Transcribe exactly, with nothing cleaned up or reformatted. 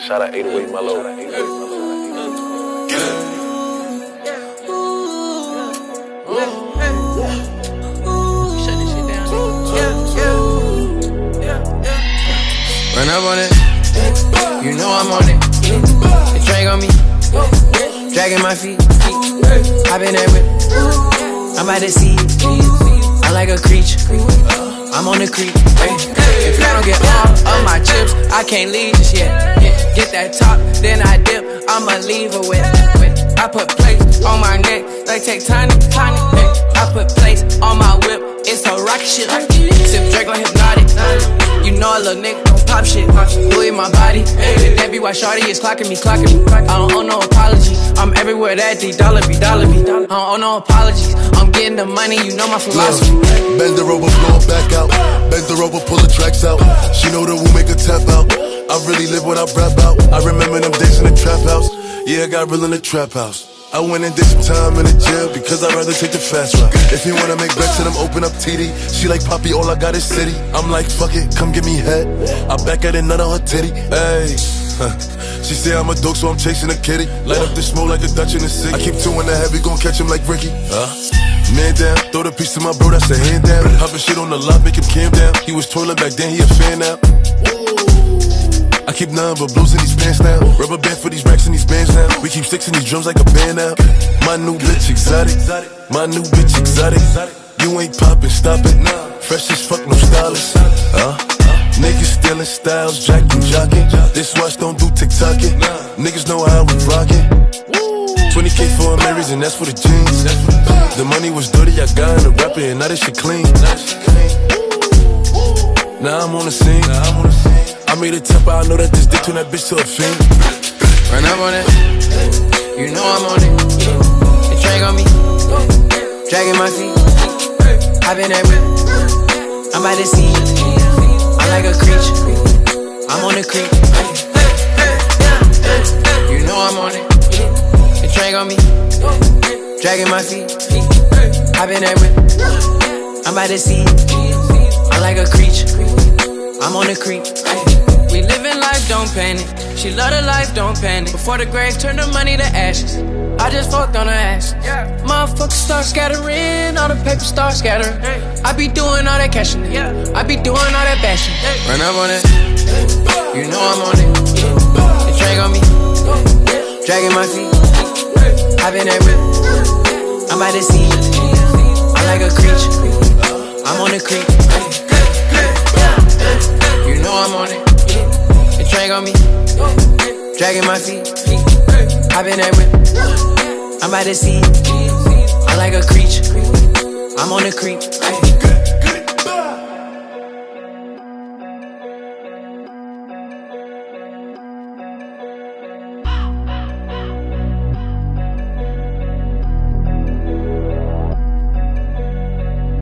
Shout out eight oh eight Mellow. Run up on it, you know I'm on it. The drag on me, dragging my feet. I've been that whip, I'm out to see it. I like a creature, I'm on the creek. If I don't get all of my chips, I can't leave just yet. Get that top, then I dip, I'ma leave her with. I put plates on my neck, like take tiny, tiny. I put plates on my whip, it's a rocket shit. Sip Drake on hypnotic. You know a little nigga gon' pop shit. Louis my body. That be why shawty is clocking me, clocking me. I don't owe no apology. I'm everywhere that D dollar be, dollar be. I don't owe no apologies. I'm getting the money, you know my philosophy. Bend her over, blow her back out. Bend her over, pull the tracks out. She know the woo make her tap out. I really live what I rap out. I remember them days in the trap house. Yeah, I got real in the trap house. I went and did some time in the jail because I'd rather take the fast route. If you wanna make bets, then I'm open up T D. She like, Poppy, all I got is city. I'm like, fuck it, come give me head. I back at it, nut on her titty. Hey, huh. She say I'm a dog, so I'm chasing a kitty. Light up the smoke like a Dutch in the city. I keep two in the head, we gon' catch him like Ricky. Huh? Man down, throw the piece to my bro, that's a hand down. Poppin' shit on the lot, make him calm down. He was twirling back then, he a fan now. I keep none but blues in these pants now. Rubber band for these racks and these bands now. We keep sticks in these drums like a band now. My new bitch exotic, my new bitch exotic. You ain't poppin', stop it. Fresh as fuck, no stylist. Huh? Niggas stealing styles, jacking, jocking. This watch don't do TikToking. Niggas know how we rockin'. twenty K for a Marys and that's for the jeans. The money was dirty, I got in the rapper and now this shit clean. Now I'm on the scene. I made a temper, I know that this dick turn that bitch to a fiend. Run up on it, you know I'm on it. The drag on me, dragging my feet. I've been that whip, I'm out to see it. I like a creature, I'm on the creek. You know I'm on it. The drag on me, dragging my feet. I've been that whip, I'm out to see it. I like a creature, I'm on the creek. We living life, don't panic. She love the life, don't panic. Before the grave, turn the money to ashes. I just fucked on her ass. Yeah. Motherfuckers start scattering, all the paper start scattering. Hey. I be doing all that cashing. Yeah. I be doing all that bashing. Hey. Run up on it, you know I'm on it. The drag on me, dragging my feet. I've been that whip, I'm out to see it. I like a creature, I'm on the creek. You know I'm on it. The drag on me, dragging my feet. I've been that whip, I'm out to see it. I like a creature, I'm on the creek.